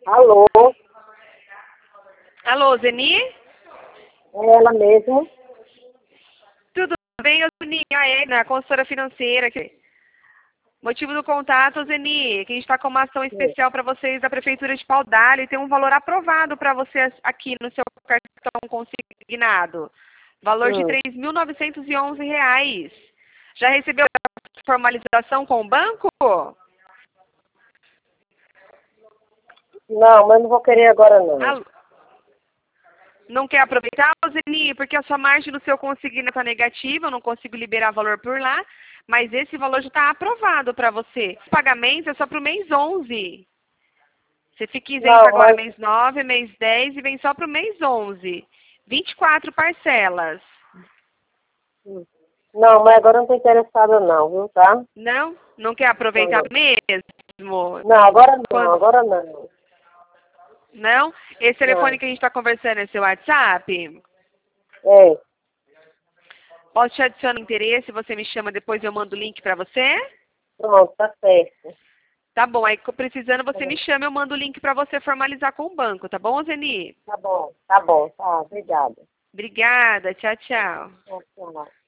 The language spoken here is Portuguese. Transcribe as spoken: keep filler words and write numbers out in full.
Alô? Alô, Zeni? É ela mesmo? Tudo bem, eu Zeni, a Edna, a consultora financeira. Motivo do contato, Zeni, que a gente está com uma ação especial para vocês da Prefeitura de Paudalho e tem um valor aprovado para vocês aqui no seu cartão consignado. Valor de Hum. três mil novecentos e onze reais. Já recebeu a formalização com o banco? Não, mas não vou querer agora não. Alô? Não quer aproveitar, Zeni, porque a sua margem no seu consignado está negativa, eu não consigo liberar valor por lá, mas esse valor já está aprovado para você. O pagamento é só para o mês onze. Você fica isento Não, agora mas... mês nove, mês dez e vem só para o mês onze. vinte e quatro parcelas. Hum. Não, mas agora não estou interessada não, viu, tá? Não? Não quer aproveitar Não, mesmo? não, agora não, Quando... agora não. Não? Esse telefone Não. que a gente está conversando é seu WhatsApp? É, Posso te adicionar interesse, você me chama, depois eu mando o link para você? pronto, tá certo. Tá bom, aí precisando você Tá me chama, eu mando o link para você formalizar com o banco, tá bom, Zeni? bom, tá bom, tá, obrigada. Obrigada, tchau, tchau. Tchau, tchau.